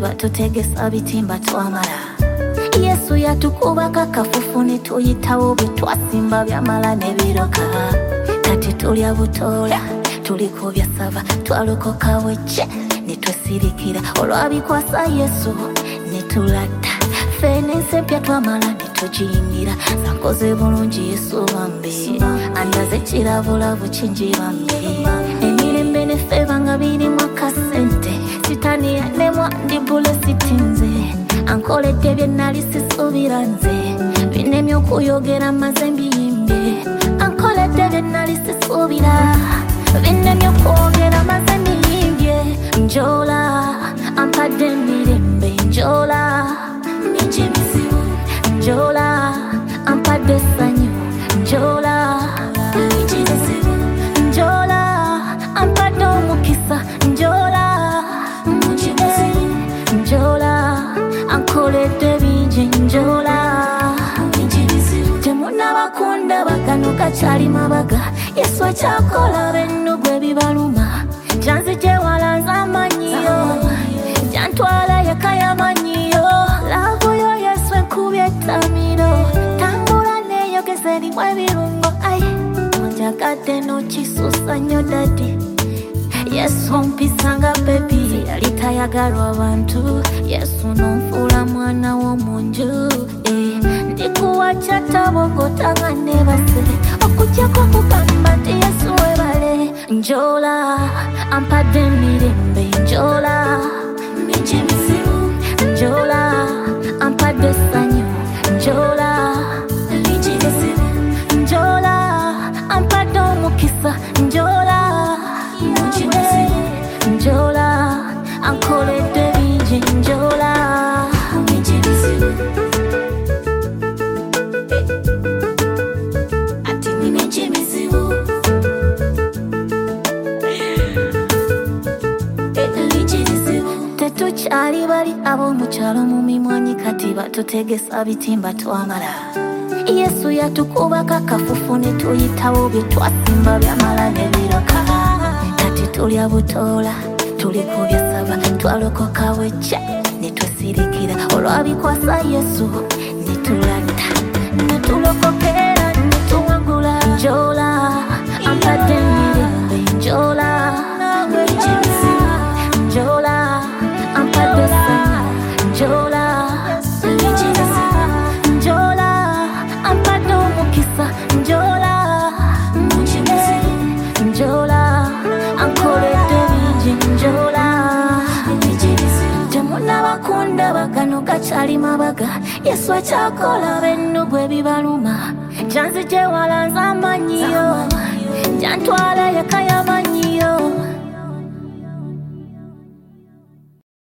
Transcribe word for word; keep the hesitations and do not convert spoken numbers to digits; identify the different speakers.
Speaker 1: batutegesa bitimba twamala. Yesu yatukubaka kafufu ne tuyitawo bwe twasimba byamala ne biroka. Kati tulya butola tuliko byasava twalokoka wecce ne twesirikira olwabikwasa Yesu ne tulata. Fene nsempya twamala ne tugiyingira zankoze bulungi Yesu bambi andaze kirabulabu kingi bambi emirembe ne feva nga birimu akasente sitani yanemwa ndi bule sitinze ankoledde bye nali sisuubira nze binemye okuyogera maze mbiyimbye ankoledde bye nali sisuubira binemye okwogera maze mbiyimbye njola ampadde emirembe njola mingi mizibu njola ampadde essanyu njola mingi mizibu njola ampadde omukisa njola mingi mizibu njola ankoledde bingi njola mingi mizibu temunabakunda bakano kakyali mabaga Yesu akyakola bennugu ebibaluma janzije walanza amanyiyo jantwala yakayamanyiyo lavuyo Yesu enkubye ettamiro tambula neyogeze erimu ebirungo ai onjagadde n'okisusa nnyo dadi Yesu mpisanga bebi yali tayagalwa abantu Yesu n'onfuula mwana w'omunju eh, ndikuwa kyatabogotanga nebase okujjako kugamba nti Yesu webale njola ampadde emirembe njola mingi mizibu njola ampadde essanyu njola mingi mizibu njola ampadde omukisa njola mingi mizibu njola ankoledde bingi njola mingi mizibu ati mingi mizibu tetukyali bali ab'omukyalo mu mimwanyi kati batutegesa bitimba twamala. Yesu yatukubaka kafufu ne tuyitawo bye twasimba byamala ne biroka. Kati tulya butola tuliko byasava twalokoka wecce ne twesirikira olwabikwasa Yesu ne tulata ne tulokokera ne tuwangula njola ampadde emirembe njola mingi mizibu njola ampadde essanyu njola mingi mizibu njola ampadde omukisa njola mingi mizibu njola ankoledde bingi njola mingi mizibu temunabakunda bakano kakyali mabaga Yesu akyakola bennugu ebibaluma janzije walanza amanyiyo jantwala yakayama